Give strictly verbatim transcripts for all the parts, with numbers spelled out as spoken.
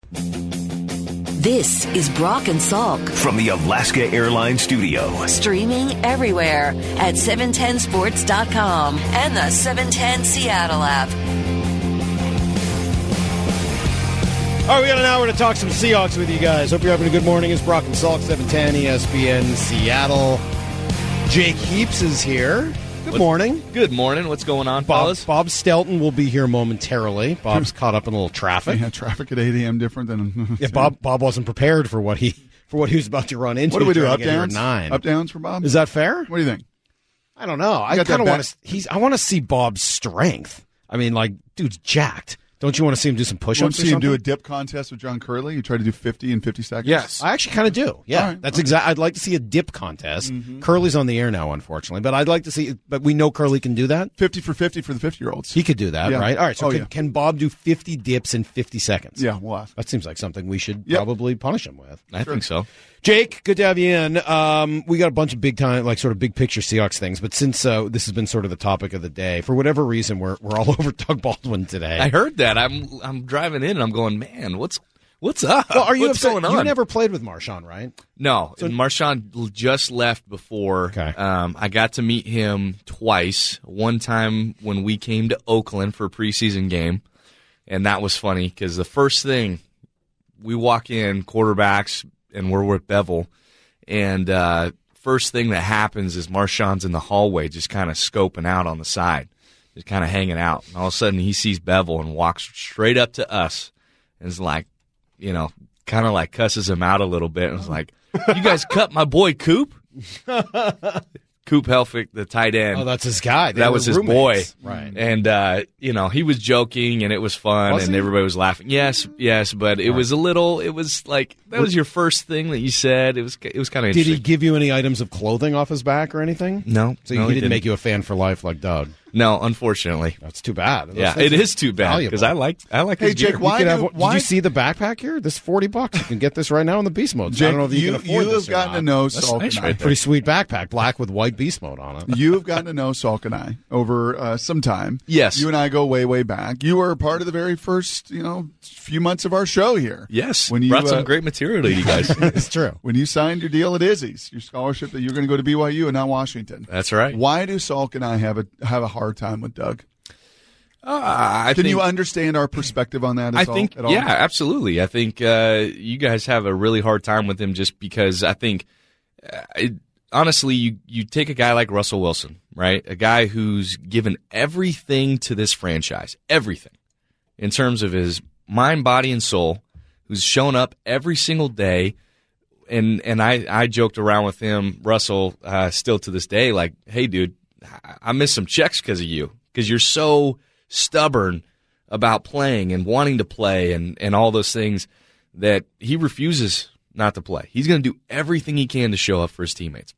This is Brock and Salk from the Alaska Airlines Studio. Streaming everywhere at seven ten sports dot com and the seven ten Seattle app. All right, we got an hour to talk some Seahawks with you guys. Hope you're having a good morning. It's Brock and Salk, seven ten E S P N Seattle. Jake Heaps is here. Good What's, morning. Good morning. What's going on, Bob, fellas? Bob Stelton will be here momentarily. Bob's caught up in a little traffic. Yeah, traffic at eight a.m. different than... yeah, Bob Bob wasn't prepared for what he for what he was about to run into. What do we do, trying up to get here at downs? nine. Up downs for Bob? Is that fair? What do you think? I don't know. I got kind of that want to he's I want to see Bob's strength. I mean, like, dude's jacked. Don't you want to see him do some push-ups? Want to see or him do something? a dip contest with John Curley? You try to do fifty in fifty seconds? Yes, I actually kind of do. Yeah, All right, that's okay. exactly. I'd like to see a dip contest. Mm-hmm. Curly's on the air now, unfortunately, but I'd like to see. But we know Curly can do that. fifty for fifty for the fifty-year-olds. He could do that, Yeah. right? All right. So Oh, can, yeah. can Bob do fifty dips in fifty seconds? Yeah, we'll ask. That seems like something we should Yep. probably punish him with. I think so. Jake, good to have you in. Um, we got a bunch of big time, like sort of big picture Seahawks things, but since uh, this has been sort of the topic of the day, for whatever reason, we're we're all over Doug Baldwin today. I heard that. I'm I'm driving in and I'm going, man, what's what's up? Well, are you what's upset? going on? You never played with Marshawn, right? No, So- Marshawn just left before. Okay. Um, I got to meet him twice. One time when we came to Oakland for a preseason game, and that was funny because the first thing we walk in, quarterbacks, and we're with Bevel, and uh, first thing that happens is Marshawn's in the hallway just kind of scoping out on the side, just kind of hanging out. And all of a sudden he sees Bevel and walks straight up to us and is like, you know, kind of like cusses him out a little bit and was like, you guys cut my boy Coop? Coop Helfrich, the tight end. Oh, that's his guy. They that were was his roommates. boy. Right. And, uh, you know, he was joking and it was fun Was and he? everybody was laughing. Yes, yes, but it was a little, it was like, that was your first thing that you said. It was it was kind of Did interesting. he give you any items of clothing off his back or anything? No. So no, he, didn't make you a fan for life like Doug. No, unfortunately. That's too bad. Those Yeah, things it are is too bad valuable. because I like I like Hey, his Jake, gear. why You could do- have one- why- Did you see the backpack here? This is forty bucks. You can get this right now in the Beast Mode. I Jake, don't know if you, you, can afford you this have or gotten not. to know That's Salk nice and right I. there. Pretty sweet backpack, black with white Beast Mode on it. You have gotten to know Salk and I over uh, some time. Yes. You and I go way, way back. You were part of the very first, you know, few months of our show here. Yes, When you, brought uh, some great material to you guys. It's true. When you signed your deal at Izzy's, your scholarship that you're going to go to B Y U and not Washington. That's right. Why do Salk and I have a have a hard time with Doug? Uh, I Can think, you understand our perspective on that? I At all, think, at all? yeah, absolutely. I think uh, you guys have a really hard time with him just because I think, uh, it, honestly, you, you take a guy like Russell Wilson, right? A guy who's given everything to this franchise, everything, in terms of his mind, body, and soul, who's shown up every single day. And and I, I joked around with him, Russell, uh, still to this day, like, hey, dude, I, I missed some checks because of you, because you're so stubborn about playing and wanting to play and, and all those things that he refuses not to play. He's going to do everything he can to show up for his teammates.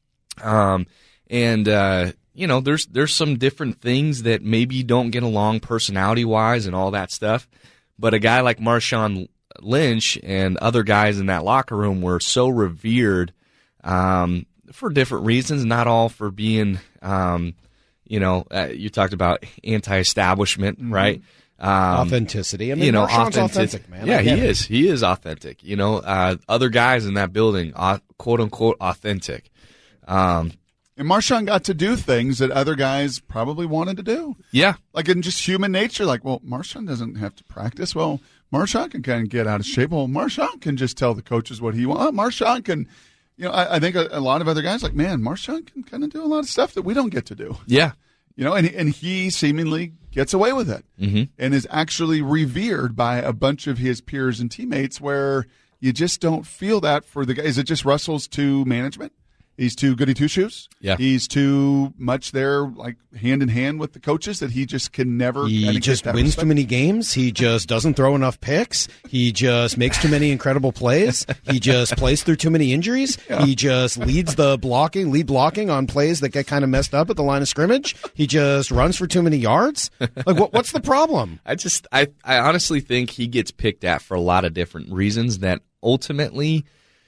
Um, and, uh, you know, there's there's some different things that maybe don't get along personality-wise and all that stuff. But a guy like Marshawn Lynch and other guys in that locker room were so revered um, for different reasons, not all for being um, – you know, uh, you talked about anti-establishment, Mm-hmm. right? Um, Authenticity. I mean, you know, Marshawn's authentic, authentic, man. Yeah, I he get it. is. He is authentic. You know, uh, other guys in that building, uh, quote unquote, authentic. Um, And Marshawn got to do things that other guys probably wanted to do. yeah, Like in just human nature, like, well, Marshawn doesn't have to practice. Well, Marshawn can kind of get out of shape. Well, Marshawn can just tell the coaches what he wants. Marshawn can, you know, I, I think a, a lot of other guys like, man, Marshawn can kind of do a lot of stuff that we don't get to do. yeah, You know, and and he seemingly gets away with it Mhm. and is actually revered by a bunch of his peers and teammates where you just don't feel that for the guy. Is it just Russell's too management? He's too goody two shoes. Yeah. He's too much there, like hand in hand with the coaches, that he just can never. He kinda just get that wins respect. too many games. He just doesn't throw enough picks. He just makes too many incredible plays. He just plays through too many injuries. Yeah. He just leads the blocking, lead blocking on plays that get kind of messed up at the line of scrimmage. He just runs for too many yards. Like, what, what's the problem? I just, I, I honestly think he gets picked at for a lot of different reasons that ultimately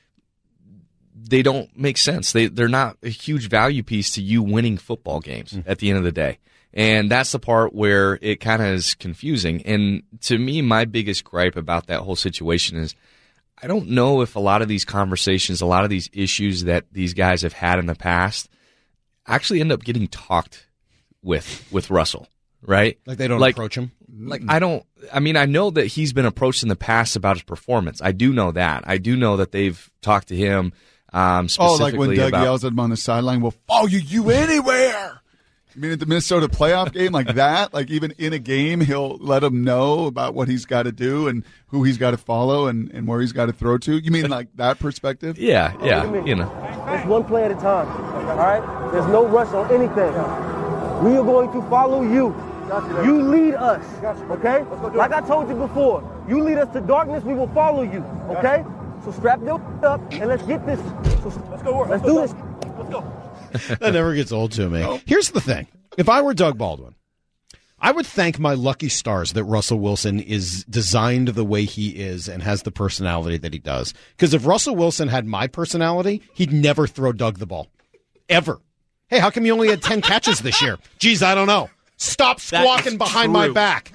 they don't make sense. They, they're not a huge value piece to you winning football games at the end of the day. And that's the part where it kind of is confusing. And to me, my biggest gripe about that whole situation is I don't know if a lot of these conversations, a lot of these issues that these guys have had in the past actually end up getting talked with with Russell, right? Like they don't like, approach him? Like I don't I mean, I know that he's been approached in the past about his performance. I do know that. I do know that they've talked to him um, specifically Oh, like when Doug about, yells at him on the sideline, we'll follow you, you anywhere. I mean, at the Minnesota playoff game like that, like even in a game, he'll let him know about what he's got to do and who he's got to follow and, and where he's got to throw to. You mean like that perspective? Yeah, yeah, you know. It's one play at a time, all right? There's no rush on anything. We are going to follow you. You lead us, okay? Like I told you before, you lead us to darkness, we will follow you, okay? So strap your up and let's get this. So let's go work. Let's do this. Let's go. That never gets old to me. Here's the thing. If I were Doug Baldwin, I would thank my lucky stars that Russell Wilson is designed the way he is and has the personality that he does. Because if Russell Wilson had my personality, he'd never throw Doug the ball. Ever. Hey, how come you only had ten catches this year? Geez, I don't know. Stop squawking behind true. my back.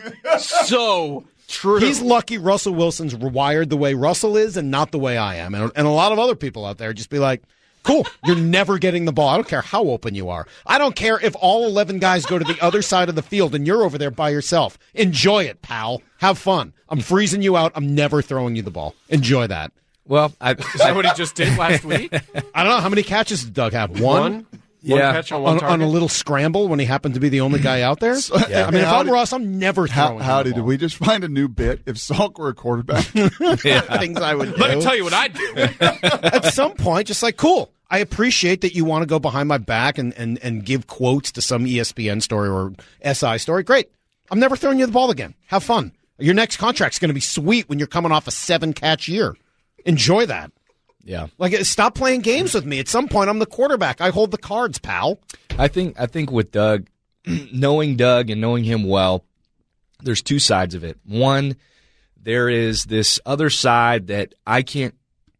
So true. He's lucky Russell Wilson's wired the way Russell is and not the way I am. And, and a lot of other people out there just be like, cool, you're never getting the ball. I don't care how open you are. I don't care if all eleven guys go to the other side of the field and you're over there by yourself. Enjoy it, pal. Have fun. I'm freezing you out. I'm never throwing you the ball. Enjoy that. Well, I, Is that what he just did last week? I don't know. How many catches did Doug have? One? One? Yeah. One catch on one On, target? on a little scramble when he happened to be the only guy out there? Yeah. I mean, if How I'm did- Russ, I'm never How, throwing howdy, him the did ball. we just find a new bit? If Salk were a quarterback, Things I would do. Let me tell you what I do. At some point, just like, cool. I appreciate that you want to go behind my back and, and, and give quotes to some E S P N story or S I story. Great. I'm never throwing you the ball again. Have fun. Your next contract's going to be sweet when you're coming off a seven-catch year. Enjoy that. yeah. Like, stop playing games with me. At some point, I'm the quarterback. I hold the cards, pal. I think I think with Doug, knowing Doug and knowing him well, there's two sides of it. One, there is this other side that I can't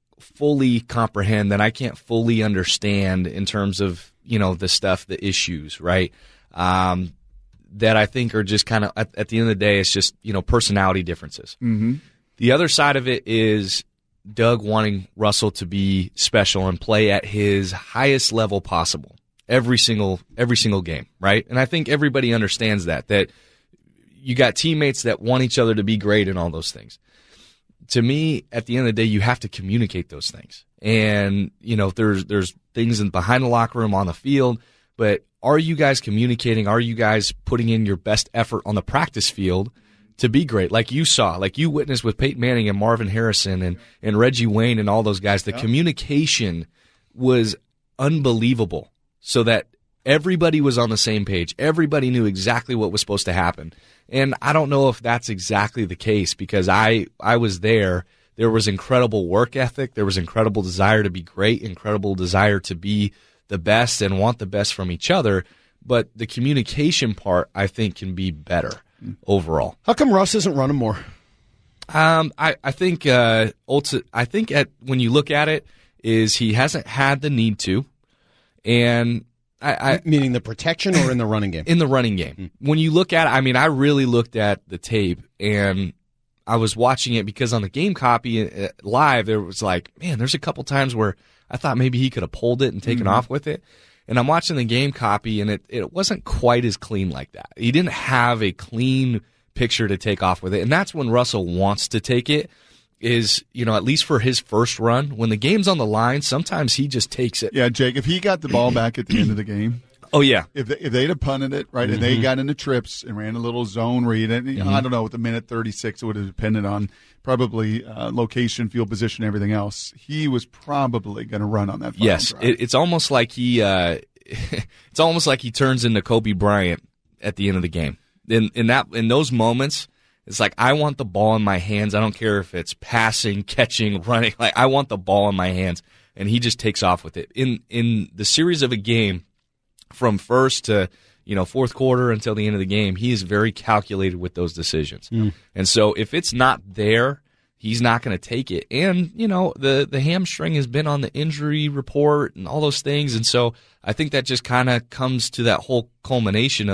fully comprehend, that I can't fully understand in terms of, you know, the stuff, the issues, right? Um, that I think are just kind of, at, at the end of the day, it's just, you know, personality differences. Mm-hmm. The other side of it is Doug wanting Russell to be special and play at his highest level possible every single every single game, right? And I think everybody understands that, that you got teammates that want each other to be great and all those things. To me, at the end of the day, you have to communicate those things. And, you know, there's there's things in behind the locker room, on the field, but are you guys communicating? Are you guys putting in your best effort on the practice field to be great? Like you saw, like you witnessed with Peyton Manning and Marvin Harrison and, and Reggie Wayne and all those guys, the yeah. communication was unbelievable, so that everybody was on the same page. Everybody knew exactly what was supposed to happen. And I don't know if that's exactly the case, because I, I was there. There was incredible work ethic. There was incredible desire to be great, incredible desire to be the best and want the best from each other. But the communication part, I think, can be better overall. How come Russ isn't running more? Um, I, I think uh, ulti- I think at when you look at it, is he hasn't had the need to, and I, I meaning the protection or in the running game? In the running game. Mm. When you look at it, I mean, I really looked at the tape, and I was watching it because on the game copy uh, live, there was like, man, there's a couple times where I thought maybe he could have pulled it and taken mm-hmm. off with it. And I'm watching the game copy, and it, it wasn't quite as clean like that. He didn't have a clean picture to take off with it. And that's when Russell wants to take it, is, you know, at least for his first run. When the game's on the line, sometimes he just takes it. Yeah, Jake, if he got the ball back at the end of the game. Oh, yeah. If, they, if they'd have punted it, right, mm-hmm. and they got into trips and ran a little zone read, and, mm-hmm. I don't know, with the minute thirty-six, it would have depended on probably uh, location, field position, everything else. He was probably going to run on that final Yes, it, it's almost like he uh, it's almost like he turns into Kobe Bryant at the end of the game. In in that in those moments, it's like, I want the ball in my hands. I don't care if it's passing, catching, running. Like, I want the ball in my hands, and he just takes off with it. In in the series of a game, from first to, you know, fourth quarter until the end of the game, he is very calculated with those decisions. Mm. And so if it's not there, he's not going to take it. And, you know, the, the hamstring has been on the injury report and all those things. And so I think that just kind of comes to that whole culmination of,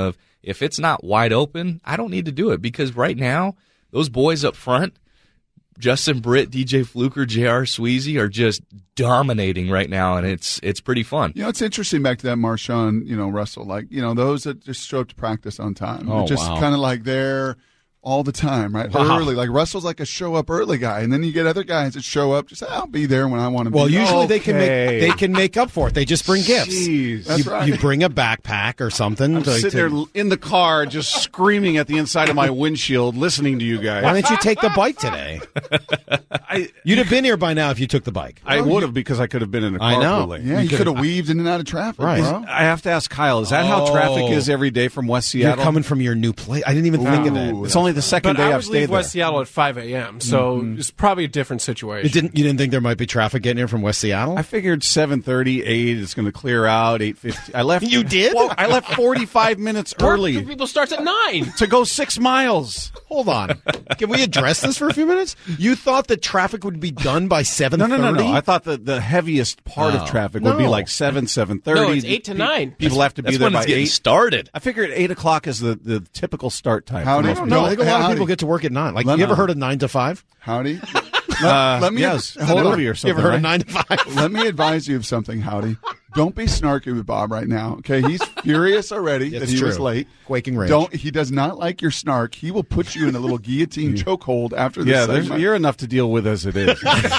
If it's not wide open, I don't need to do it because right now, those boys up front, Justin Britt, D J Fluker, J R. Sweezy are just dominating right now, and it's it's pretty fun. You know, it's interesting back to that Marshawn, you know, Russell, like, you know, those that just show up to practice on time. Oh, They're just wow. kind of like they're all the time, right? Wow. Early. Like Russell's like a show up early guy, and then you get other guys that show up just I'll be there when I want to Well, be. usually they can Okay. make they can make up for it. They just bring gifts. Jeez. That's you, right. you bring a backpack or something. I'm to- sitting to- there in the car just screaming at the inside of my windshield listening to you guys. Why didn't you take the bike today? I, You'd have been here by now if you took the bike. I would have because I could have been in a I know. carpooling. Yeah, you could have weaved in and out of traffic, Right. bro. I have to ask Kyle, is that how traffic Oh. is every day from West Seattle? You're coming from your new place. I didn't even think of Ooh. it. It's only the second But day I I've would stayed leave there. West Seattle at five a.m., so it's probably a different situation. It didn't. You didn't think there might be traffic getting here from West Seattle? I figured seven thirty, eight is going to clear out, eight fifty. I left. You did? Well, I left forty-five minutes Work early for people starts at nine. to go six miles. Hold on. Can we address this for a few minutes? You thought that traffic would be done by seven No, thirty? no, no, no. I thought the, the heaviest part Oh. of traffic would be No. like seven, seven thirty. No, it's eight to nine. People have to be That's there when by it's getting eight. started. I figured eight o'clock is the, the typical start time. Howdy. for I most don't people. No, I think a lot of Howdy. people get to work at nine. Like, Let you ever me- heard of nine to five? Howdy. Uh, let me yes, hold on. movie or You something. ever heard of right? nine to five? Let me advise you of something, Howdy. Don't be snarky with Bob right now. Okay, he's furious already that It's he true. was late. Quaking rage. Don't. He does not like your snark. He will put you in a little guillotine chokehold after this Yeah, there's, segment. you're enough to deal with as it is.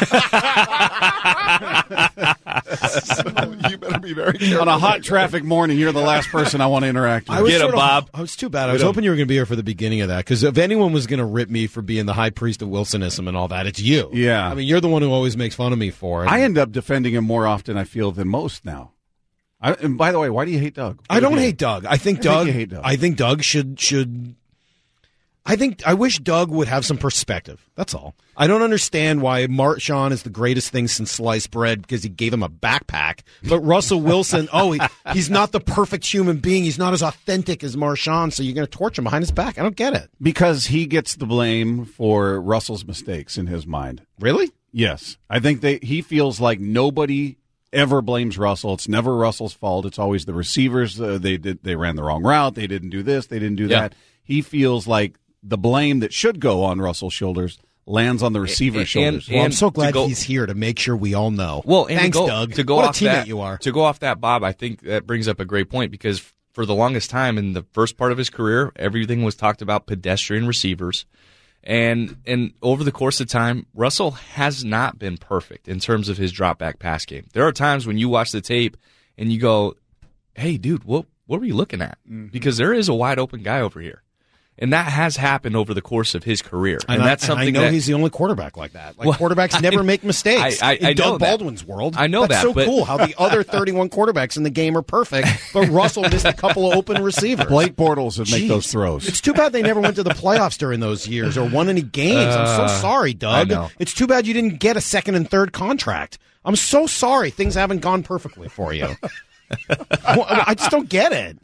So you better be very careful. On a hot traffic morning, you're the last person I want to interact with. I was Get 'em, sort of- Bob. I was too bad. I was hoping you were going to be here for the beginning of that because if anyone was going to rip me for being the high priest of Wilsonism and all that, it's you. Yeah. I mean, you're the one who always makes fun of me for it. I end up defending him more often, I feel, than most now. I, and by the way, why do you hate Doug? I don't hate Doug. I think I think Doug. you hate Doug. I think Doug should should. I think I wish Doug would have some perspective. That's all. I don't understand why Marshawn is the greatest thing since sliced bread because he gave him a backpack. But Russell Wilson, oh, he, he's not the perfect human being. He's not as authentic as Marshawn. So you're going to torch him behind his back. I don't get it. Because he gets the blame for Russell's mistakes in his mind. Really? Yes. I think they, he feels like nobody ever blames Russell. It's never Russell's fault. It's always the receivers. Uh, they did. They ran the wrong route. They didn't do this. They didn't do Yeah. that. He feels like the blame that should go on Russell's shoulders lands on the receiver's And- shoulders. Well, I'm And so to glad go- he's here to make sure we all know. Well, and thanks, to go, Doug. To go what off a teammate that, you are. To go off that, Bob, I think that brings up a great point because for the longest time in the first part of his career, everything was talked about pedestrian receivers. And and over the course of time, Russell has not been perfect in terms of his drop back pass game. There are times when you watch the tape and you go, "Hey, dude, what what were you looking at?" Mm-hmm. Because there is a wide open guy over here. And that has happened over the course of his career. And, And, I- that's and something I know that he's the only quarterback like that. Like Well, quarterbacks never I- make mistakes. I- I- in I know Doug that. Baldwin's world, I know that's that, so but- cool how the other thirty-one quarterbacks in the game are perfect, but Russell missed a couple of open receivers. Blake Bortles would make Jeez. those throws. It's too bad they never went to the playoffs during those years or won any games. I'm so sorry, Doug. I know. It's too bad you didn't get a second and third contract. I'm so sorry things haven't gone perfectly for you. Well, I just don't get it.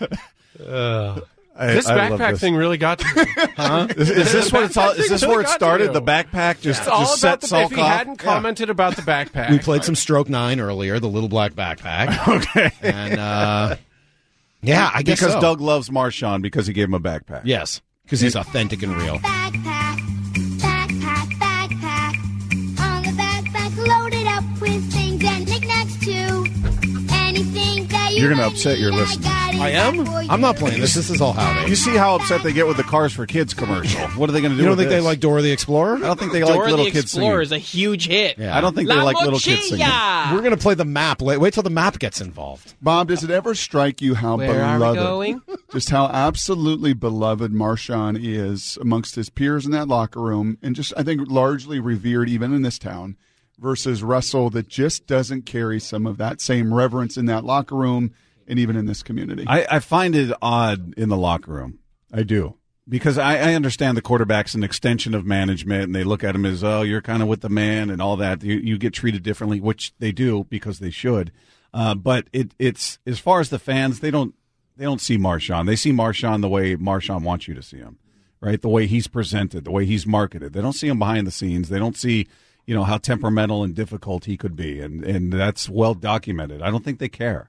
I- This I love backpack this. thing really got to me. Is, is this what it's all? Is this where it started? The backpack just, It's all just about set the. If Salk he off? hadn't commented about the backpack, We played some Stroke Nine earlier, the little black backpack. Okay. And uh, yeah, I guess because so. Doug loves Marshawn because he gave him a backpack. Yes, because he's authentic and real. Backpack, backpack, backpack. On the backpack, loaded up with things and knickknacks too. Anything that you You're gonna might upset your need, listeners. got it I am? for I'm not you. playing this. This is all howdy. You see how upset they get with the Cars for Kids commercial. What are they going to do? You don't with think they this? like Dora the Explorer? I don't think they Dora like little the kids Explorer singing. is a huge hit. Yeah. I don't think they La like little kids singing. Mochila! We're going to play the map. Wait, wait till the map gets involved. Bob, does it ever strike you how Where are we beloved, going? just how absolutely beloved Marshawn is amongst his peers in that locker room, and just I think largely revered even in this town, versus Russell that just doesn't carry some of that same reverence in that locker room and even in this community. I, I find it odd in the locker room. I do. Because I, I understand the quarterback's an extension of management, and they look at him as, oh, you're kind of with the man and all that. You, you get treated differently, which they do because they should. Uh, but it, it's as far as the fans, they don't they don't see Marshawn. They see Marshawn the way Marshawn wants you to see him, right? The way he's presented, the way he's marketed. They don't see him behind the scenes. They don't see, you know, how temperamental and difficult he could be, and and that's well documented. I don't think they care.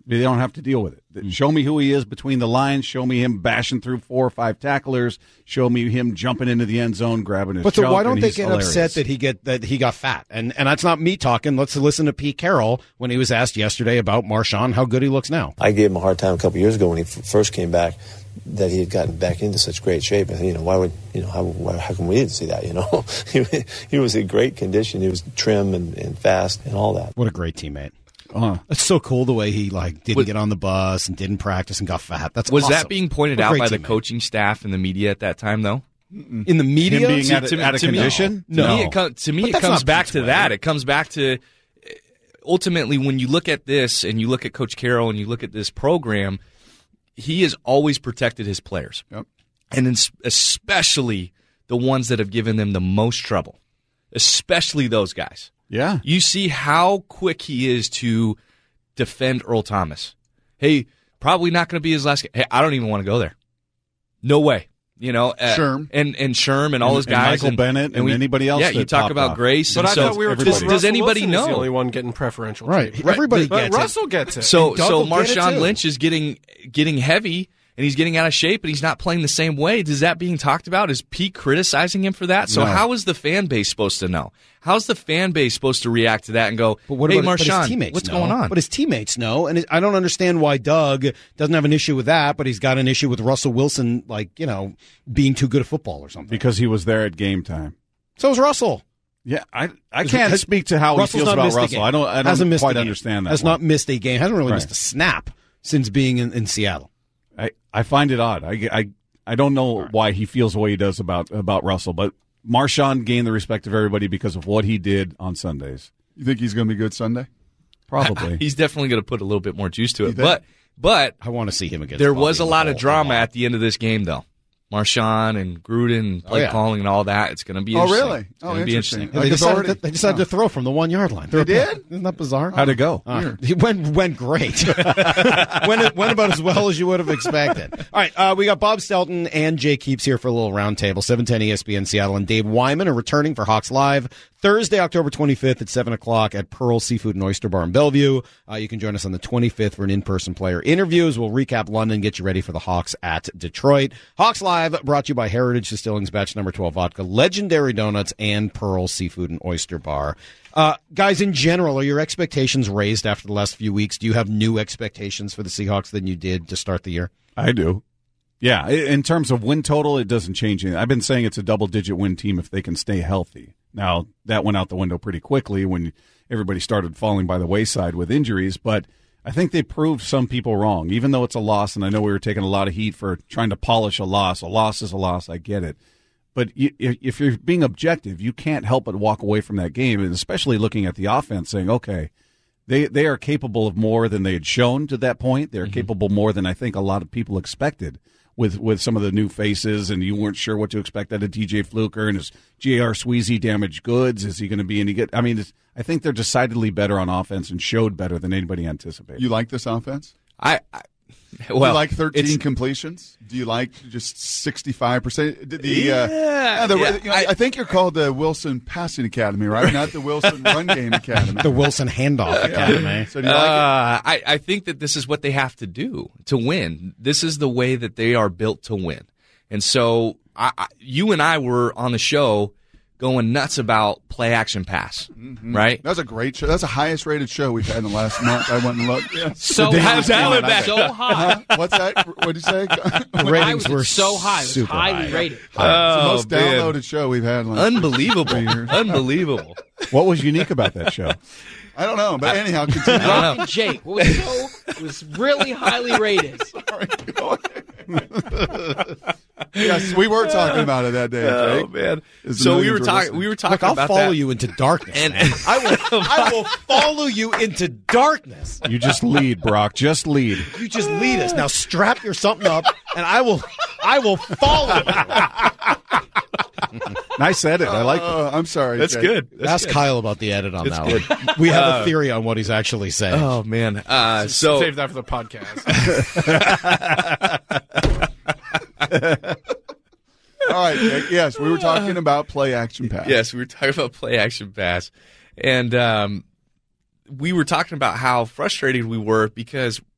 They don't have to deal with it. Show me who he is between the lines. Show me him bashing through four or five tacklers. Show me him jumping into the end zone, grabbing his But so junk, why don't and they he's get hilarious. upset that he get that he got fat? And and that's not me talking. Let's listen to Pete Carroll when he was asked yesterday about Marshawn, how good he looks now. I gave him a hard time a couple years ago when he f- first came back, that he had gotten back into such great shape. And, you know, why would, you know, how, why, how come we didn't see that, you know? he, he was in great condition. He was trim and, and fast and all that. What a great teammate. Uh, It's so cool the way he like didn't Was- get on the bus and didn't practice and got fat. That's Was awesome. that being pointed What a out great by the teammate. coaching staff and the media at that time, though? in the media? Him being out of, To me- out of to me- condition? To me, it, com- to me, But it that's comes not back Pete's to way. that. It comes back to ultimately when you look at this and you look at Coach Carroll and you look at this program, he has always protected his players, Yep. and in, especially the ones that have given them the most trouble, especially those guys. Yeah. You see how quick he is to defend Earl Thomas. Hey, probably not going to be his last game. Hey, I don't even want to go there. No way. You know, uh, Sherm. and and Sherm and all And- those and guys, Michael Bennett and we- anybody else Yeah, you that talk popped about off. Grace. But and I so thought we were does, told does Russell anybody Wilson is know? the only one getting preferential Right. treatment. Everybody But gets it. Russell gets it. So And Doug so will get it, Marshawn too. Lynch is getting getting heavy and he's getting out of shape and he's not playing the same way. Is that being talked about? Is Pete criticizing him for that? So No. how is the fan base supposed to know? How's the fan base supposed to react to that and go, But what hey, about but his Marshawn, teammates what's know? going on? But his teammates know, and it, I don't understand why Doug doesn't have an issue with that, but he's got an issue with Russell Wilson, like, you know, being too good at football or something. Because he was there at game time. So is Russell. Yeah, I I Has- can't has- speak to how Russell's he feels not about missed a Russell. game. I don't I Hasn't don't missed a quite game. understand that. Has one. not missed a game. Hasn't really Right. missed a snap since being in, in Seattle. I, I find it odd. I, I, I don't know why he feels the way he does about about Russell, but Marshawn gained the respect of everybody because of what he did on Sundays. You think he's going to be good Sunday? Probably. He's definitely going to put a little bit more juice to You it. think? But but I want to see him against there Bobby was a in the lot of bowl. drama Come on. at the end of this game, though. Marshawn and Gruden, and play Oh, yeah. calling and all that. It's going to be Oh, interesting. really? It's Oh, going to be interesting. interesting. They Like decided, authority. to, they decided to throw from the one yard line. They did? Isn't that bizarre? How'd it go? Uh, he went went great. went it went about as well as you would have expected. All right, uh, we got Bob Stelton and Jay Keeps here for a little roundtable. seven ten E S P N Seattle and Dave Wyman are returning for Hawks Live Thursday, October twenty-fifth at seven o'clock at Pearl Seafood and Oyster Bar in Bellevue. Uh, you can join us on the twenty-fifth for an in-person player interview as we'll recap London, get you ready for the Hawks at Detroit. Hawks Live brought to you by Heritage Distilling's Batch Number twelve Vodka, Legendary Donuts, and Pearl Seafood and Oyster Bar. Uh, guys, in general, are your expectations raised after the last few weeks? Do you have new expectations for the Seahawks than you did to start the year? I do. Yeah, i- in terms of win total, it doesn't change anything. I've been saying it's a double-digit win team if they can stay healthy. Now, that went out the window pretty quickly when everybody started falling by the wayside with injuries, but I think they proved some people wrong, even though it's a loss, and I know we were taking a lot of heat for trying to polish a loss. A loss is a loss, I get it. But you, if you're being objective, you can't help but walk away from that game, and especially looking at the offense, saying, okay, they they are capable of more than they had shown to that point. They're Mm-hmm. capable more than I think a lot of people expected with, with some of the new faces, and you weren't sure what to expect out of D J Fluker and his J R. Sweezy damaged goods. Is he going to be any good? I mean, it's, I think they're decidedly better on offense and showed better than anybody anticipated. You like this offense? I, I Do well, you like thirteen it's- completions? Do you like just sixty-five percent? The, Yeah, uh, the, yeah, you know, I- I, think you're called the Wilson Passing Academy, right? Not the Wilson Run Game Academy. The Wilson Handoff Academy. So do you like Uh, I, I think that this is what they have to do to win. This is the way that they are built to win. And so I, I, you and I were on the show going nuts about play action pass, Mm-hmm. right? That was a great show. That's the highest rated show we've had in the last month. I went and looked. Yeah. So The high, Daily Dial back. so high. Huh? What's that? What did you say? The I ratings was were so high. It was super highly high. rated. It's the most Oh, man. downloaded show we've had in the last Unbelievable. three years. Unbelievable. What was unique about that show? I don't know, but anyhow, continue. I don't know. Rock and Jake, what was so it was really highly rated. Sorry, go ahead. Yes, we were talking about it that day, Oh Jake. man! As the So we millions were were talking. listening. We were talking Look, I'll about follow that. you into darkness. And- man. I will. I will follow you into darkness. You just lead, Brock. Just lead. You just lead us. Now strap your something up, and I will. I will follow you. I said it. I like it. Oh, I'm sorry. That's Jake. good. That's Ask good. Kyle about the edit on It's that good. one. We have a theory on what he's actually saying. Oh man! Uh, so Save that for the podcast. All right, Jake. Yes, we were talking about play action pass. yes, we were talking about play action pass, and um, we were talking about how frustrated we were because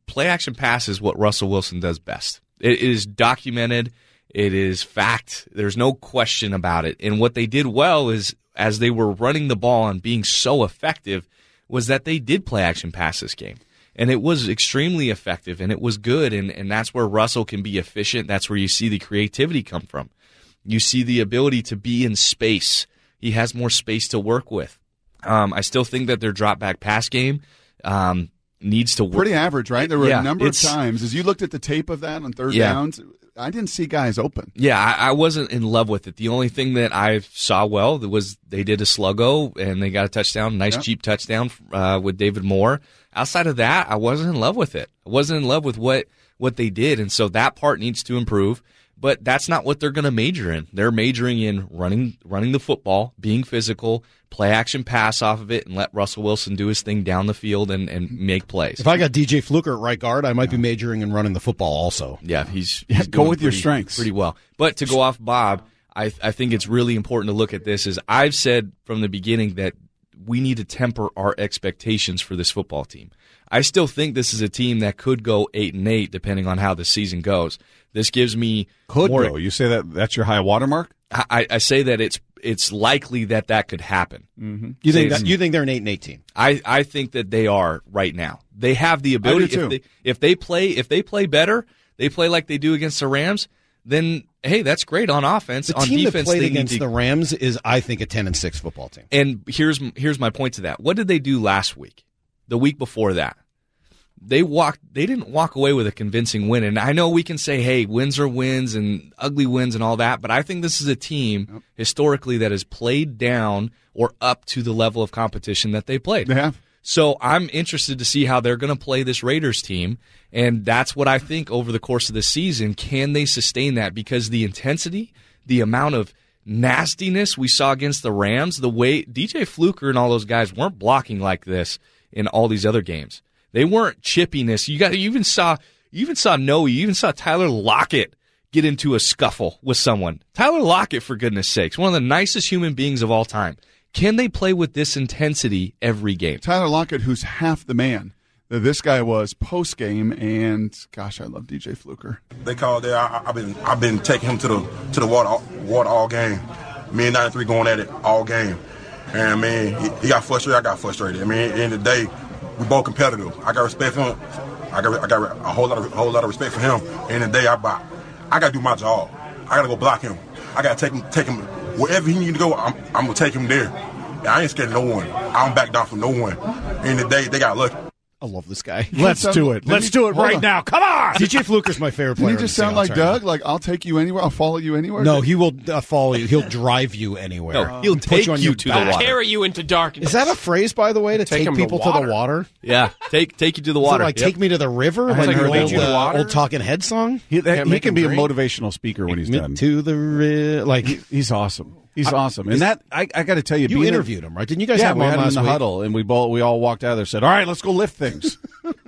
play action pass is what Russell Wilson does best. It is documented. It is fact. There's no question about it. And what they did well is, as they were running the ball and being so effective, was that they did play action pass this game. And it was extremely effective, and it was good, and, and that's where Russell can be efficient. That's where you see the creativity come from. You see the ability to be in space. He has more space to work with. Um, I still think that their drop-back pass game um, needs to work. Pretty average, right? There were yeah, a number of times, as you looked at the tape of that on third yeah. downs, I didn't see guys open. Yeah, I, I wasn't in love with it. The only thing that I saw well was they did a sluggo, and they got a touchdown, nice yeah. cheap touchdown uh, with David Moore. Outside of that, I wasn't in love with it. I wasn't in love with what, what they did, and so that part needs to improve. But that's not what they're going to major in. They're majoring in running running the football, being physical, play action pass off of it, and let Russell Wilson do his thing down the field and, and make plays. If I got D J Fluker at right guard, I might be majoring in running the football also. Yeah, he's, yeah, he's go with pretty, your strengths pretty well. But to go off Bob, I, I think it's really important to look at this. As I've said from the beginning that we need to temper our expectations for this football team. I still think this is a team that could go eight and eight, depending on how the season goes. This gives me could more, go. You say that that's your high watermark? I, I say that it's it's likely that that could happen. Mm-hmm. You think that, you think they're an eight and eight team? I, I think that they are right now. They have the ability. I do too. If they, if they play if they play better, they play like they do against the Rams. Then hey, that's great on offense. The on team defense, that played they against need to, the Rams is, I think, a ten and six football team. And here's here's my point to that. What did they do last week? The week before that? They walked. They didn't walk away with a convincing win. And I know we can say, "Hey, wins are wins and ugly wins and all that," but I think this is a team yep. historically that has played down or up to the level of competition that they played. They have. So I'm interested to see how they're going to play this Raiders team, and that's what I think over the course of the season. Can they sustain that? Because the intensity, the amount of nastiness we saw against the Rams, the way D J Fluker and all those guys weren't blocking like this in all these other games. They weren't chippiness. You got you even saw you even saw Noe, you even saw Tyler Lockett get into a scuffle with someone. Tyler Lockett, for goodness sakes, one of the nicest human beings of all time. Can they play with this intensity every game? Tyler Lockett, who's half the man that this guy was post game, and gosh, I love D J Fluker. They called there. I, I've been I've been taking him to the to the water water all game. Me and ninety-three going at it all game, and I mean he, he got frustrated. I got frustrated. I mean, at the end of the day, we both competitive. I got respect for him. I got I got a whole lot of a whole lot of respect for him. At the end of the day, I I, I got to do my job. I got to go block him. I got to take him take him wherever he need to go. I'm, I'm gonna take him there. I ain't scared of no one. I don't back down from no one. At the end of the day, they got lucky. I love this guy. Let's do it. Let's do it right on. now. Come on. D J Fluker's my favorite player. Did he just sound like right Doug? now. Like, I'll take you anywhere. I'll follow you anywhere? No, he will uh, follow you. He'll drive you anywhere. No, he'll Put take you, on you your to back. the water. Carry you into darkness. Is that a phrase, by the way, to Take take, him to people to, water? the water? Yeah, take take you to the Is it water. like Yep. take me to the river? I Like think your he old, made you uh, water. old Talking Head song? He, that, Can't he make can him be a drink. motivational speaker when he's Me done. to the ri- like He- he's awesome. He's awesome. And that I, I got to tell you, you being interviewed him, right? Didn't you guys yeah, have him we on had him in last the week? huddle, and we both we all walked out of there and said, "All right, let's go lift things."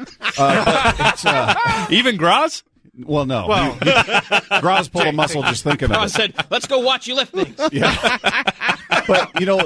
uh, but it's, uh, Even Graz? well, no. Well, Graz pulled a muscle just thinking I of it. said, let's go watch you lift things. Yeah. But you know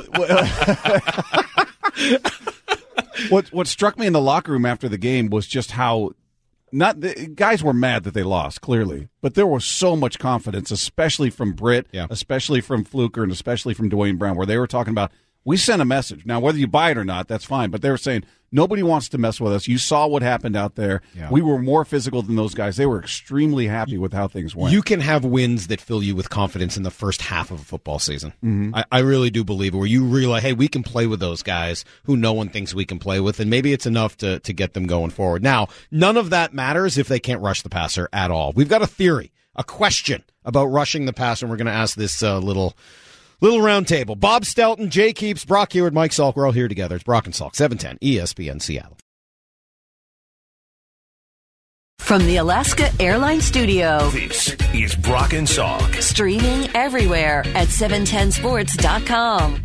what? What struck me in the locker room after the game was just how not the guys were mad that they lost, clearly, but there was so much confidence, especially from Britt, Yeah. especially from Fluker, and especially from Dwayne Brown, where they were talking about we sent a message. Now, whether you buy it or not, that's fine. But they were saying nobody wants to mess with us. You saw what happened out there. Yeah. We were more physical than those guys. They were extremely happy with how things went. You can have wins that fill you with confidence in the first half of a football season. Mm-hmm. I, I really do believe it, where you realize, hey, we can play with those guys who no one thinks we can play with, and maybe it's enough to, to get them going forward. Now, none of that matters if they can't rush the passer at all. We've got a theory, a question about rushing the passer, and we're going to ask this uh, little... Little round table. Bob Stelton, Jay Keeps, Brock Hewitt, Mike Salk. We're all here together. It's Brock and Salk, seven ten E S P N Seattle. From the Alaska Airlines Studio. This is Brock and Salk. Streaming everywhere at seven ten sports dot com.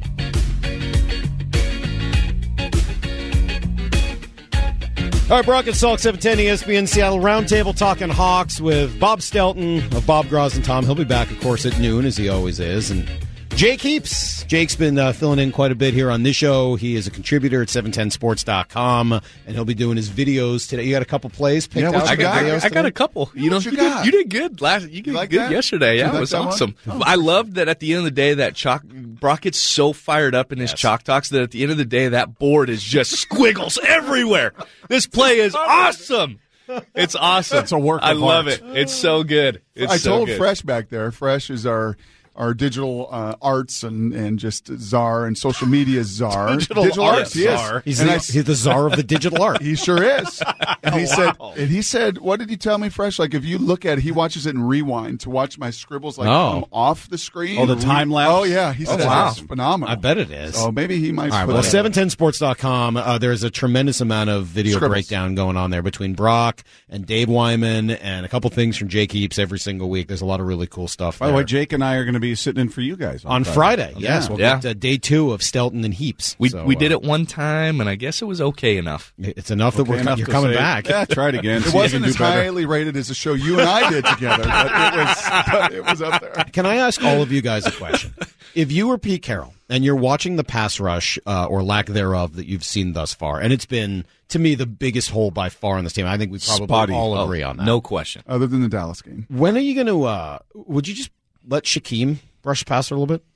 All right, Brock and Salk, seven ten E S P N Seattle. Roundtable talking Hawks with Bob Stelton of Bob Graz and Tom. He'll be back, of course, at noon, as he always is. And Jake Heaps. Jake's been uh, filling in quite a bit here on this show. He is a contributor at seven ten sports dot com, and he'll be doing his videos today. You got a couple plays picked Yeah, out? what you I got, got? I got a couple. You know, What you you, got? did, you did good last. You did like good that? yesterday. You Yeah, like it was that one? awesome. Oh. I loved that at the end of the day, that chalk Brock gets so fired up in his chalk talks that at the end of the day, that board is just squiggles everywhere. This play is awesome. It's awesome. It's a work I of love art. it. It's so good. It's I so told good. Fresh back there. Fresh is our our digital uh, arts and, and just czar and social media czar. Digital arts he is. czar. He's And the, I- he's the czar of the digital art. He sure is. And he Oh, said, wow. and he said, what did he tell me, Fresh? Like if you look at it, he watches it in rewind to watch my scribbles like Oh. come off the screen. Oh, the time lapse? Oh yeah, he said Oh, wow. it's phenomenal. I bet it is. Oh, maybe he might. All right, put well, that- seven ten sports dot com, uh, there's a tremendous amount of video Scribbles. breakdown going on there between Brock and Dave Wyman and a couple things from Jake Heaps every single week. There's a lot of really cool stuff By the there. way, Jake and I are going to be sitting in for you guys on Friday, yes. Yeah. We'll Yeah. get uh, day two of Stelton and Heaps. We So, we did uh, it one time, and I guess it was okay enough. It's enough that Okay, we're enough you're to coming say- back. Yeah, try it again. It See if you wasn't can as do better. highly rated as the show you and I did together, but it was, but it was up there. Can I ask all of you guys a question? If you were Pete Carroll and you're watching the pass rush uh, or lack thereof that you've seen thus far, and it's been, to me, the biggest hole by far in this team. I think we probably Spotty. all Oh, agree on that. No question. Other than the Dallas game. When are you going to, uh, would you just let Shaquem rush past her a little bit?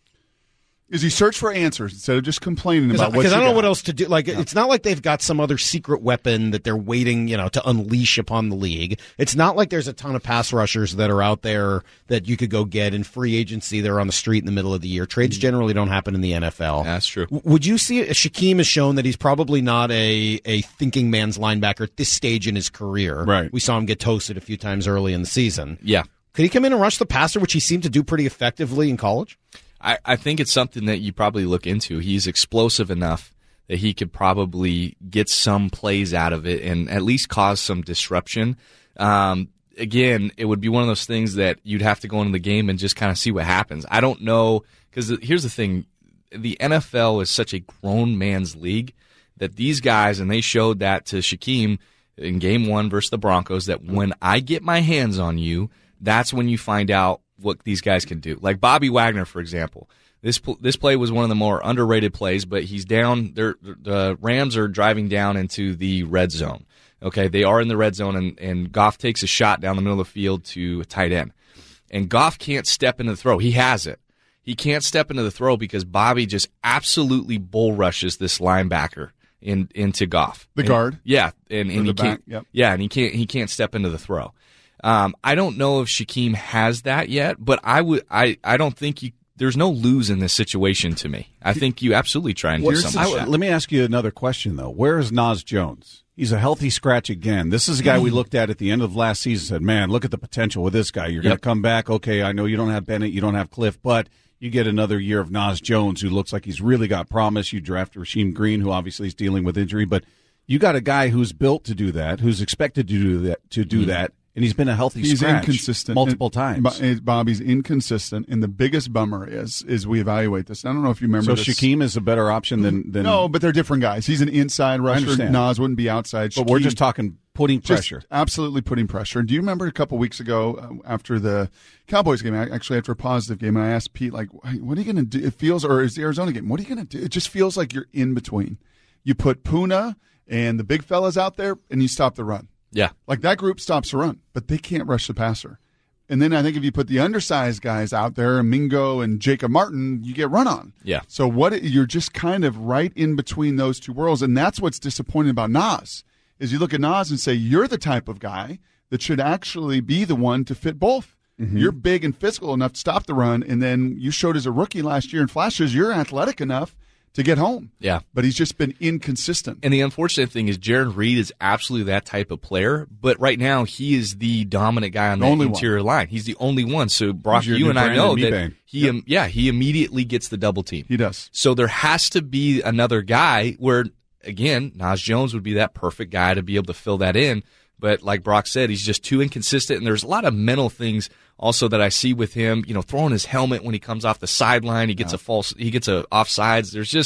Is he search for answers instead of just complaining about what Because you I don't know got? what else to do. Like, it's not like they've got some other secret weapon that they're waiting, you know, to unleash upon the league. It's not like there's a ton of pass rushers that are out there that you could go get in free agency. They're on the street in the middle of the year. Trades generally don't happen in the N F L. That's true. W- Would you see Shaquem has shown that he's probably not a, a thinking man's linebacker at this stage in his career? Right. We saw him get toasted a few times early in the season. Yeah. Could he come in and rush the passer, which he seemed to do pretty effectively in college? I, I think it's something that you probably look into. He's explosive enough that he could probably get some plays out of it and at least cause some disruption. Um, again, it would be one of those things that you'd have to go into the game and just kind of see what happens. I don't know, because here's the thing. The N F L is such a grown man's league that these guys, and they showed that to Shaquem in game one versus the Broncos, that when I get my hands on you, that's when you find out what these guys can do. Like Bobby Wagner, for example. This pl- this play was one of the more underrated plays, but he's down. They're, the Rams are driving down into the red zone. Okay, they are in the red zone, and, and Goff takes a shot down the middle of the field to a tight end. And Goff can't step into the throw. He has it. He can't step into the throw because Bobby just absolutely bull rushes this linebacker in, into Goff. The And- guard? Yeah, and, Or and the he can't. back, yep. Yeah, and he can't. He can't step into the throw. Um, I don't know if Shaquem has that yet, but I would. I, I don't think you. There's no lose in this situation to me. I think you absolutely try and do Where's- something. I- like that. let me ask you another question, though. Where is Nas Jones? He's a healthy scratch again. This is a guy we looked at at the end of last season and said, man, look at the potential with this guy. You're going to Yep. come back. Okay, I know you don't have Bennett, you don't have Cliff, but you get another year of Nas Jones, who looks like he's really got promise. You draft Rasheem Green, who obviously is dealing with injury, but you got a guy who's built to do that, who's expected to do that, to do Mm-hmm. that, and he's been a healthy He's scratch inconsistent multiple And times. Bo- Bobby's inconsistent, and the biggest bummer is is we evaluate this. I don't know if you remember. So this. Shaquem is a better option than, than No, but they're different guys. He's an inside rusher. understand. Nas wouldn't be outside. But we're Shaquem- just talking putting just pressure. absolutely putting pressure. Do you remember a couple weeks ago uh, after the Cowboys game, actually after a positive game, I asked Pete, like, "Hey, what are you going to do? It feels, or is the Arizona game, what are you going to do? It just feels like you're in between. You put Puna and the big fellas out there, and you stop the run. Yeah. Like that group stops the run, but they can't rush the passer. And then I think if you put the undersized guys out there, Mingo and Jacob Martin, you get run on. Yeah. So what you're just kind of right in between those two worlds, and that's what's disappointing about Nas. Is you look at Nas and say you're the type of guy that should actually be the one to fit both. Mm-hmm. You're big and physical enough to stop the run, and then you showed as a rookie last year in flashes you're athletic enough to get home. Yeah. But he's just been inconsistent. And the unfortunate thing is Jaron Reed is absolutely that type of player, but right now he is the dominant guy on The the only interior line. He's the only one. So Brock, He's your you new and I know Brandon that Mebane. he, um, yeah, he immediately gets the double team. He does. So there has to be another guy where, again, Nas Jones would be that perfect guy to be able to fill that in. But like Brock said, he's just too inconsistent, and there's a lot of mental things also that I see with him. You know, throwing his helmet when he comes off the sideline, he gets a false, he gets a offsides. There's just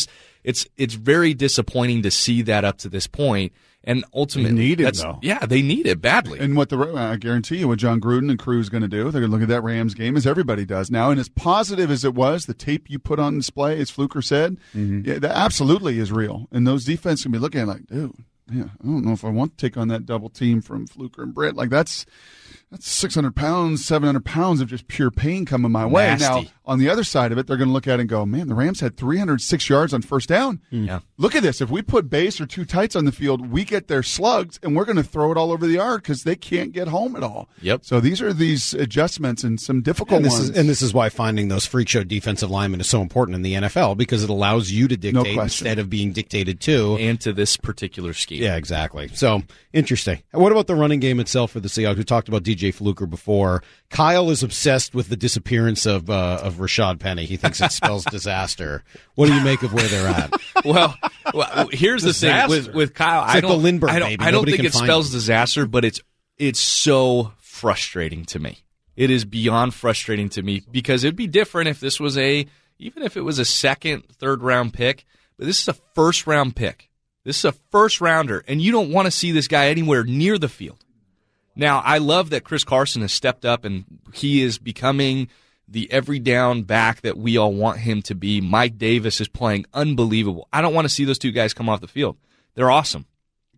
it's it's very disappointing to see that up to this point. And ultimately, They need it, that's, though. yeah, they need it badly. And what the I guarantee you, what John Gruden and crew is going to do, they're going to look at that Rams game as everybody does now. And as positive as it was, the tape you put on display, as Fluker said, Mm-hmm. yeah, that absolutely is real. And those defense can be looking at it like, dude, yeah, I don't know if I want to take on that double team from Fluker and Britt. Like that's that's six hundred pounds, seven hundred pounds of just pure pain coming my way. Nasty. Now, on the other side of it, they're going to look at it and go, man, the Rams had three hundred six yards on first down. Yeah. Look at this. If we put base or two tights on the field, we get their slugs, and we're going to throw it all over the yard because they can't get home at all. Yep. So these are these adjustments and some difficult And this ones. is and this is why finding those freak show defensive linemen is so important in the N F L, because it allows you to dictate question. instead of being dictated to. And to this particular scheme. Yeah, exactly. So interesting. And what about the running game itself for the Seahawks? We talked about D J Fluker before. Kyle is obsessed with the disappearance of uh, of Rashad Penny. He thinks it spells disaster. What do you make of where they're at? Well, well here's the thing with, with Kyle. It's I like don't, the Lindbergh I don't, baby. I don't Nobody think can it find spells him. disaster, but it's it's so frustrating to me. It is beyond frustrating to me because it'd be different if this was a even if it was a second, third round pick. But this is a first round pick. This is a first rounder, and you don't want to see this guy anywhere near the field. Now, I love that Chris Carson has stepped up and he is becoming the every down back that we all want him to be. Mike Davis is playing unbelievable. I don't want to see those two guys come off the field. They're awesome.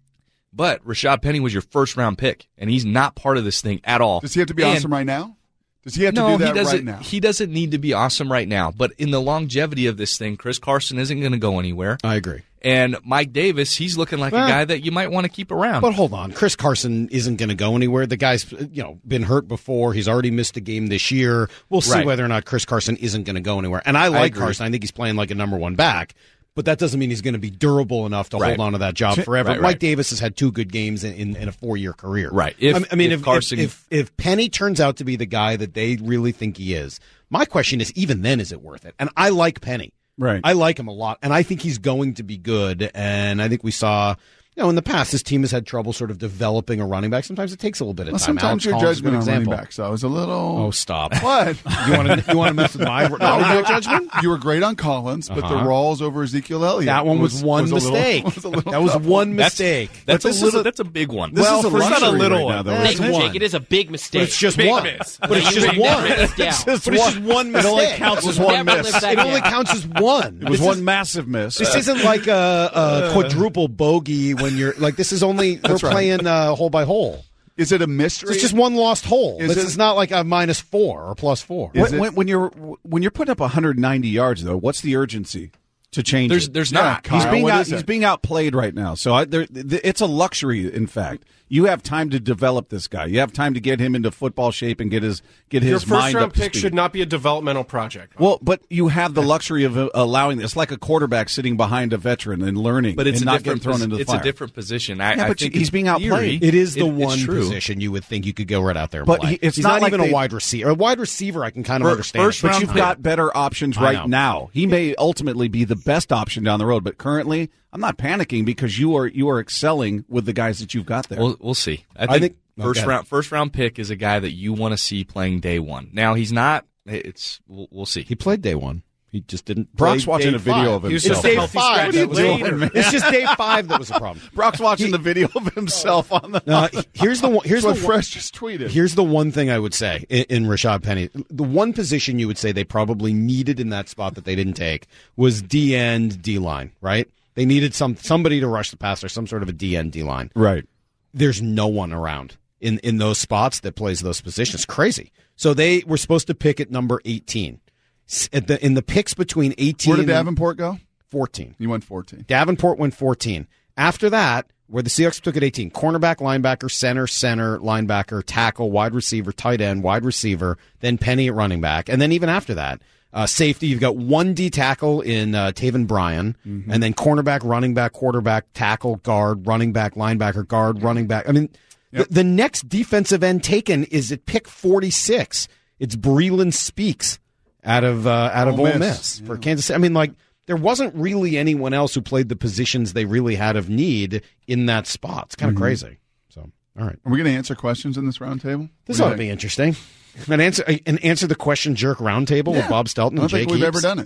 But Rashad Penny was your first round pick, and he's not part of this thing at all. Does he have to be And- awesome right now? Does he have no, to do that he doesn't, right now? He doesn't need to be awesome right now. But in the longevity of this thing, Chris Carson isn't going to go anywhere. I agree. And Mike Davis, he's looking like Well, a guy that you might want to keep around. But hold on, Chris Carson isn't going to go anywhere. The guy's, you know, been hurt before. He's already missed a game this year. We'll see Right. whether or not Chris Carson isn't going to go anywhere. And I like agree. Carson. I think he's playing like a number one back. But that doesn't mean he's going to be durable enough to Right. hold on to that job forever. Right, right. Mike Davis has had two good games in, in, in a four-year career. Right. If- I, I mean, if if, Carson- if, if if Penny turns out to be the guy that they really think he is, my question is, even then, is it worth it? And I like Penny. Right. I like him a lot, and I think he's going to be good. And I think we saw, you know, in the past, this team has had trouble sort of developing a running back. Sometimes it takes a little bit of Well, time. sometimes Alex your Collins is a judgment good on running example. backs, though, is a little. Oh, stop! What? You want to you want to mess with my audio judgment? You were great on Collins, but Uh-huh. the Rawls over Ezekiel Elliott. That one was, one a little- mistake. was a little that was tough. one That's- mistake. That's, But a this little. is a- that's a big one. This Well, is a for luxury not a right little now, one. though. That's isn't it? one. Jake, it is a big mistake. But it's just big one. Miss. But it's You just should one. never live down. It's just, but it's just one It mistake. only counts as one Never miss. live that It only down. counts as one. It was This one is- massive miss. This isn't like a, a quadruple bogey when you're like. This is only we're That's right. playing uh, hole by hole. Is it a mystery? It's just one lost hole. Is This it- is not like a minus four or plus four. Is When, it- when, when you're when you're putting up one hundred ninety yards, though, what's the urgency to change There's it? there's Yeah, not. Kyle, He's being what out, is he's it? being outplayed right now. So I, there, th- it's a luxury. In fact, you have time to develop this guy. You have time to get him into football shape and get his get Your his first mind round up to pick speed. should not be a developmental project. Well, but you have the luxury of uh, allowing this, like a quarterback sitting behind a veteran and learning, But it's and a not getting different. thrown pos- into the it's fire. a different position. I, Yeah, I but think he's in being outplayed. theory, It is the it- one it's true. position you would think you could go right out there and But play. he- it's He's not not, like even they- a wide receiver. A wide receiver, I can kind of Fir- understand. first it. But round you've pick. got better options I right know. now. He may ultimately be the best option down the road, but currently, I'm not panicking because you are you are excelling with the guys that you've got there. We'll, we'll see. I think, I think- first okay. round first round pick is a guy that you want to see playing day one. Now he's not. It's we'll, we'll see. He played day one. He just didn't. Brock's play watching day a video five. of He was himself. just a Day healthy five. scratch What are you later. doing, man? It's just day five that was the problem. Brock's watching the video of himself on the. Uh, here's the one. Here's That's the what one, Fresh just tweeted. Here's the one thing I would say in, in Rashad Penny. The one position you would say they probably needed in that spot that they didn't take was D end D line. Right? They needed some somebody to rush the passer, some sort of a D end D line. Right. There's no one around in, in those spots that plays those positions. Crazy. So they were supposed to pick at number eighteen. S- At the, in the picks between eighteen Where did and Davenport go? fourteen. You went fourteen. Davenport went fourteen. After that, where the Seahawks took at eighteen, cornerback, linebacker, center, center, linebacker, tackle, wide receiver, tight end, wide receiver, then Penny at running back. And then even after that, uh, safety, you've got one D tackle in uh, Taven Bryan, Mm-hmm. and then cornerback, running back, quarterback, tackle, guard, running back, linebacker, guard, running back. I mean, Yep. the, the next defensive end taken is at pick forty-six. It's Breeland Speaks out of uh, out of Ole Ole Miss. Miss for Yeah. Kansas City. I mean, like, there wasn't really anyone else who played the positions they really had of need in that spot. It's kind of Mm-hmm. crazy. So, all right. Are we going to answer questions in this roundtable? This What ought do to you be think? interesting. An answer, an answer the question jerk roundtable Yeah. with Bob Stelton I and don't Jake think we've Heaps. ever done it.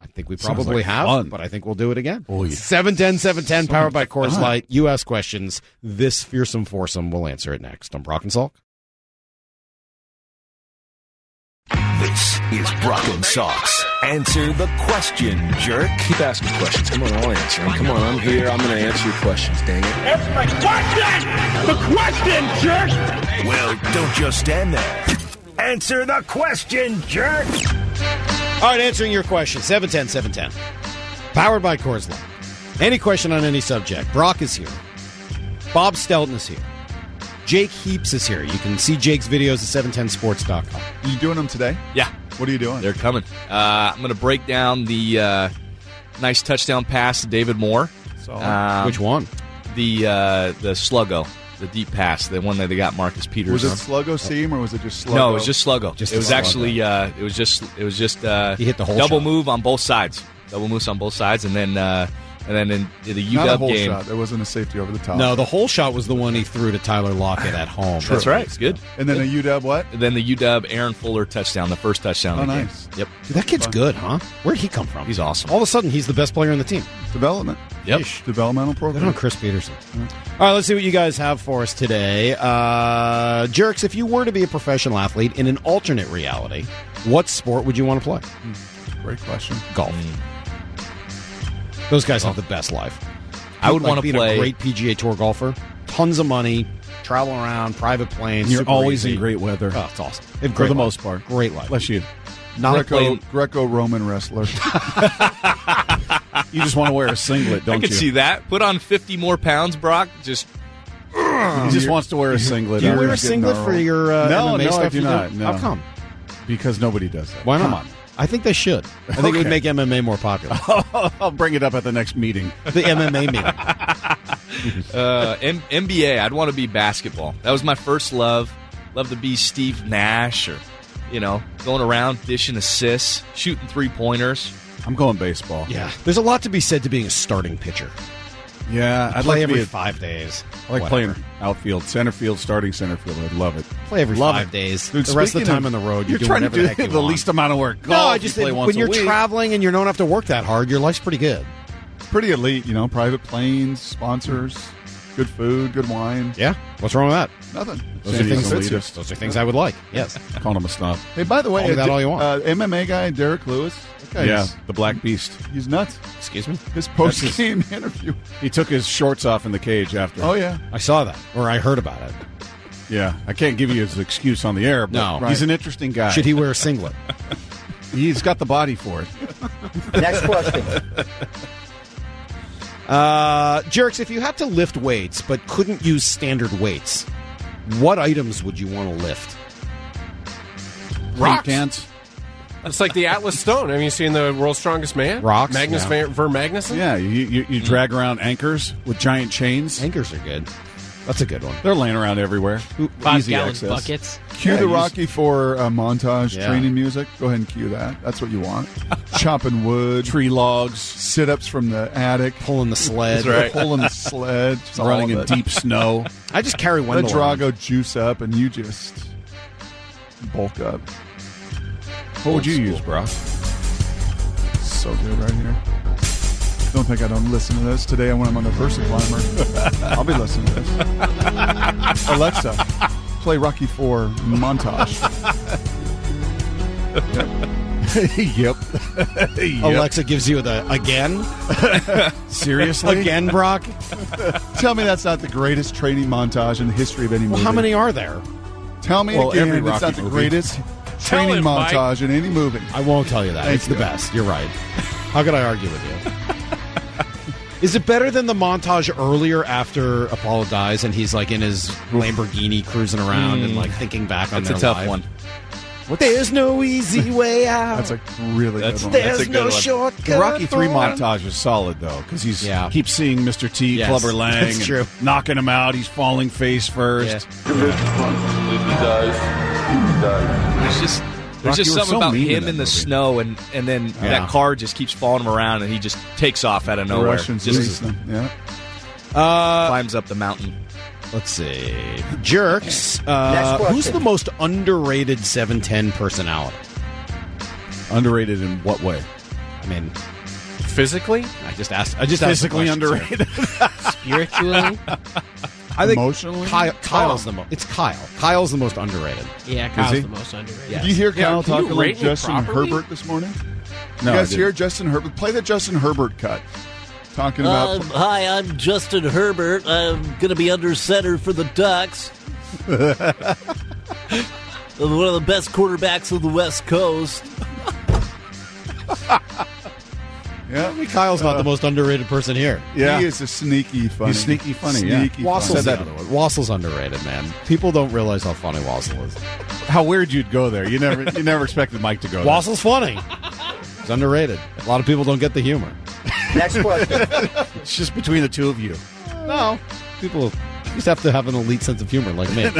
I think we Sounds probably like have, fun. but I think we'll do it again. Oh, yeah. seven ten, seven ten, So powered by much Coors fun. Light. You ask questions. This fearsome foursome will answer it next on Brock and Salk. This is Brock and Salk's Answer the Question, Jerk. Keep asking questions. Come on, I'll answer them. Come on, I'm here. I'm going to answer your questions, dang it. Answer my question! The question, jerk! Well, don't just stand there. Answer the question, jerk! All right, answering your question, seven ten, seven ten. Powered by Coors Light. Any question on any subject. Brock is here. Bob Stelton is here. Jake Heaps is here. You can see Jake's videos at seven ten sports dot com. Are you doing them today? Yeah. What are you doing? They're coming. Uh, I'm going to break down the uh, nice touchdown pass to David Moore. So, Um, Which one? The uh, the Sluggo, the deep pass, the one that they got Marcus Peters. Was it on. Sluggo seam or was it just Sluggo? No, it was just Sluggo. Just it was the Sluggo. actually uh, it was just it was just uh, He hit the whole double shot. move on both sides, double moves on both sides, and then uh, and then in, in the U Not a W whole game. shot. There wasn't a safety over the top. No, the whole shot was the one he threw to Tyler Lockett at home. That's right. It's good. And then a U W what? And then the U W Aaron Fuller touchdown, the first touchdown Oh, of the nice. game. Yep. Dude, that kid's Fun. good, huh? Where'd he come from? He's awesome. All of a sudden, he's the best player on the team. Development. Yep. Yeesh. Developmental Good program. on Chris Peterson. All right, let's see what you guys have for us today. Uh, Jerks, if you were to be a professional athlete in an alternate reality, what sport would you want to play? Great question. Golf. Those guys have the best life. I would Like want to being play. a great P G A Tour golfer. Tons of money, travel around, private planes. You're super always easy. in great weather. Oh, it's awesome. They have For great the life. most part. Great life. Unless you, Not Greco, playing. Greco-Roman wrestler. you just want to wear a singlet, don't I could you? see that. Put on fifty more pounds, Brock. Just He just wants to wear a singlet. Do you I'm wear a just getting singlet gnarled. for your uh, no, M M A no, stuff? I do you not. No. How come? Because nobody does that. Why not? Come on. I think they should. I think it would Okay. make M M A more popular. I'll bring it up at the next meeting. The M M A meeting. uh, M- NBA. I'd want to be basketball. That was my first love. Love to be Steve Nash or, you know, going around dishing assists, shooting three pointers. I'm going baseball. Yeah. There's a lot to be said to being a starting pitcher. Yeah, I'd Play like to every be. A, five days. I like Whatever. playing outfield, center field, starting center field. I'd love it. Play every Love five it. days. Dude, the rest of the speaking time on the road, You're you're, doing trying to whatever do the heck you the want. least amount of work. No, Golf, I just you play when once a you're week. traveling and you don't have to work that hard, your life's pretty good. Pretty elite, you know. Private planes, sponsors, good food, good wine. Yeah. What's wrong with that? Nothing. Those are Sandy's things. elitist. Those, those are things I would like. Yes. Calling him a snob. Hey, by the way, Call me that uh, all you want. Uh, M M A guy Derek Lewis. That guy's- Yeah, the Black Beast. he's nuts. Excuse me. His post game interview. He took his shorts off in the cage after. Oh yeah. I saw that, or I heard about it. Yeah, I can't give you his excuse on the air, but No. he's Right. an interesting guy. Should he wear a singlet? He's got the body for it. Next question. Uh, Jerks, if you had to lift weights but couldn't use standard weights, what items would you want to lift? Paint cans. It's like the Atlas Stone. Have you seen the World's Strongest Man? Rocks, Magnus yeah. Ver, Ver Magnuson? Yeah, you, you, you drag around anchors with giant chains. Anchors are good. That's a good one. They're laying around everywhere. Five Easy gallon access. buckets. Cue Yeah, the use- Rocky Four uh, montage Yeah. training music. Go ahead and cue that. That's what you want. Chopping wood, Tree logs, sit-ups from the attic, Pulling the sled. That's right. pulling the sled, just all running of in it. deep snow. I just carry Let Wendell around. Drago juice up, and you just bulk up. What would you Old use, school. bro? So good right here. Don't think I don't listen to this today when I'm on the Versa Climber. I'll be listening to this. Alexa, play Rocky Four montage. yep. Yep. Alexa gives you the again. Seriously? Again, Brock. Tell me that's not the greatest training montage in the history of any movie. Well, how many are there? Tell me Well, again every it's Rocky not the movie. greatest training him, Mike. montage in any movie. I won't tell you that. Thank it's you. the best. You're right. How could I argue with you? Is it better than the montage earlier after Apollo dies and he's like in his Lamborghini cruising around and like thinking back on That's their a tough life? one. There's no easy way out. That's a really That's- good one. There's that's a good no one. shortcut. The Rocky Three for- montage is solid though, because he's Yeah. keeps seeing Mister T, Yes, Clubber Lang, that's and true. knocking him out. He's falling face first. There's just there's Rocky, just you were something so about mean in him that in the movie. snow, and and then Yeah. that car just keeps following him around, and he just takes off out of The nowhere. Russians Just lose them. Yeah. Uh, climbs up the mountain. let's see. Jerks. Next Uh, question. who's the most underrated seven ten personality? Underrated in what way? I mean, physically, I just asked. I just physically asked the question, underrated. Spiritually, I think Emotionally? Kyle, Kyle's the most. It's Kyle. Kyle's the most underrated. yeah, he? Kyle's the most underrated. Yeah. Did you hear Yeah, Kyle can you talking rate like me Justin properly? Herbert this morning? No, you I guys didn't. hear Justin Herbert? Play the Justin Herbert cut. Talking about. Um, hi, I'm Justin Herbert. I'm going to be under center for the Ducks. One of the best quarterbacks of the West Coast. yeah. I mean, Kyle's not the most underrated person here. Yeah. He is a sneaky funny. He's sneaky funny, yeah. Sneaky Wassle's funny. the other one. Wassle's underrated, man. People don't realize how funny Wassle is. How weird you'd go there. You never you never expected Mike to go there. Wassle's funny. He's underrated. A lot of people don't get the humor. Next question. It's just between the two of you. No, people just have to have an elite sense of humor like me.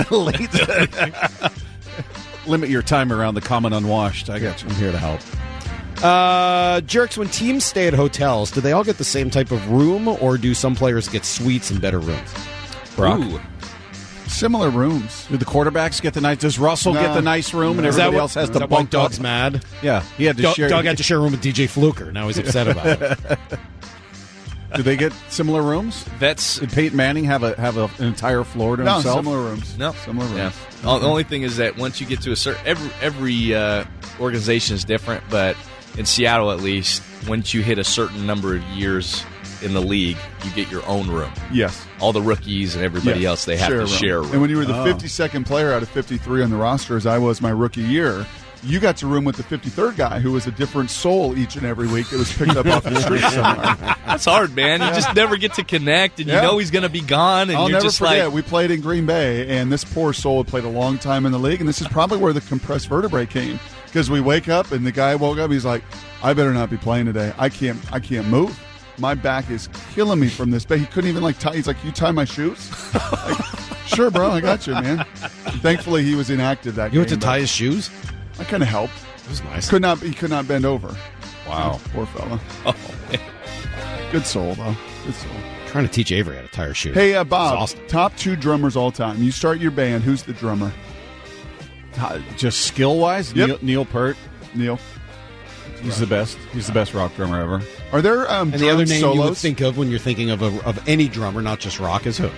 Limit your time around the common unwashed. I got you. I'm here to help. Uh, Jerks, when teams stay at hotels, do they all get the same type of room, or do some players get suites and better rooms? Brock? Ooh. Similar rooms. Do the quarterbacks get the nice? Does Russell No. get the nice room, and Is that everybody what- else has is to that why bunk Doug's up? mad? Yeah, he had to Doug, share. Doug had to share a room with D J Fluker. Now he's upset about it. Do they get similar rooms? That's Did Peyton Manning have a have a, an entire floor to No, himself? similar rooms. no Similar rooms. Yeah. The only thing is that once you get to a certain every every uh, organization is different, but in Seattle at least, once you hit a certain number of years in the league, you get your own room. Yes. All the rookies and everybody Yes. else, they have Share to a room. share a room. And when you were the Oh. fifty-second player out of fifty-three on the roster, as I was my rookie year, you got to room with the fifty-third guy who was a different soul each and every week that was picked up off the street somewhere. That's hard, man. You just never get to connect, and Yeah. you know he's going to be gone, and I'll you're never just forget, like, we played in Green Bay, and this poor soul had played a long time in the league, and this is probably where the compressed vertebrae came. Because we wake up, and the guy woke up, he's like, I better not be playing today. I can't I can't move. My back is killing me from this. But he couldn't even, like, tie. He's like, you tie my shoes? Like, sure, bro, I got you, man. And thankfully, he was inactive that You game. went to but tie his shoes? I kind of helped. That was nice. Could not. He could not bend over. Wow. Poor fella. oh, man. Good soul, though. Good soul. Trying to teach Avery how to tie her shoes. Hey, uh, Bob, Exhausting. top two drummers all time. You start your band. Who's the drummer? Uh, Just skill wise, Yep. Neil, Neil Peart. Neil. He's the best. He's the best rock drummer ever. Are there um, And the other drum name solos? you would think of when you're thinking of a, of any drummer, not just rock, is who?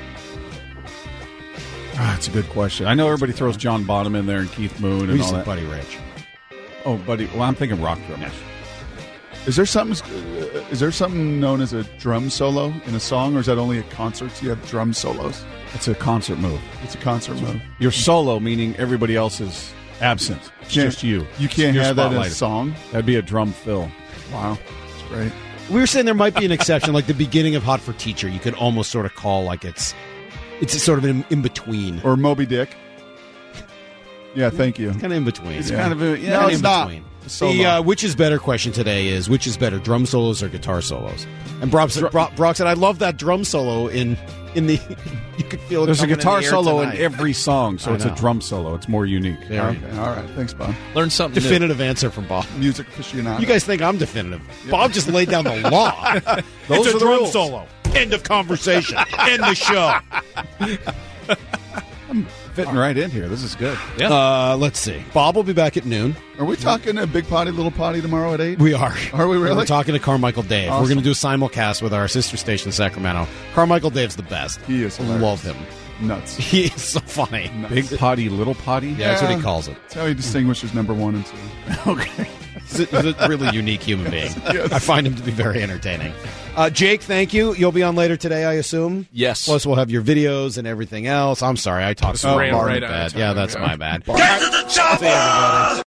Ah, that's a good question. I know everybody throws John Bonham in there and Keith Moon and We all said that. Buddy Rich. Oh, buddy. Well, I'm thinking rock drummers. Is there something? Uh, is there something known as a drum solo in a song, or is that only at concerts? You have drum solos. It's a concert move. It's a concert move. You're solo, meaning everybody else is absent. It's Can't- just you. You can't Your have that in a spotlight. song. That'd be a drum fill. Wow, that's great. We were saying there might be an exception, like the beginning of Hot for Teacher. You could almost sort of call like it's it's sort of in, in between. Or Moby Dick. Yeah, thank you. Kind of in between. It's Yeah. kind of a yeah. No, Kind of it's in not. between. It's solo. The uh, which is better question today is which is better, drum solos or guitar solos? And Brock said, Brock, Brock said I love that drum solo in in the you could feel it There's a coming in guitar the air solo tonight. in every song, so I it's a know. drum solo. It's more unique. Very Okay, all right. Thanks, Bob. Learn something new. definitive answer from Bob. Music aficionado. You guys think I'm definitive? Bob just laid down the law. Those it's are a the drum rules. solo. End of conversation. End the show. Fitting right in here. This is good. Yeah. Uh, let's see. Bob will be back at noon. Are we talking a big potty, little potty tomorrow at eight? We are. Are we really? We're talking to Carmichael Dave. Awesome. We're going to do a simulcast with our sister station in Sacramento. Carmichael Dave's the best. He is I hilarious. love him. Nuts. He is so funny. Big potty, little potty. Yeah, that's what he Yeah. calls it. That's how he distinguishes number one and two. Okay. He's a, he's a really unique human being. Yes. I find him to be very entertaining. Uh, Jake, thank you. You'll be on later today, I assume? Yes. Plus, we'll have your videos and everything else. I'm sorry, I talked so ran far right in out of bad. time, Yeah, that's yeah. my bad. Get to the chopper!